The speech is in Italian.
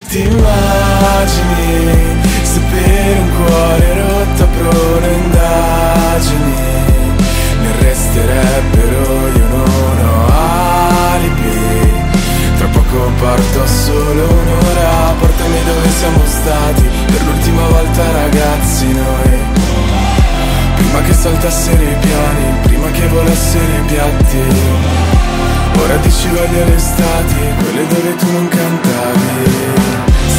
Ti immagini se per un cuore rotto aprono indagini, ne resterebbero, io non ho alibi. Tra poco parto, solo un'ora, portami dove siamo stati per l'ultima volta ragazzi noi. Prima che saltassero i piani, prima che volassero i piatti. Ora ti ci voglio le estati, quelle dove tu non cantavi.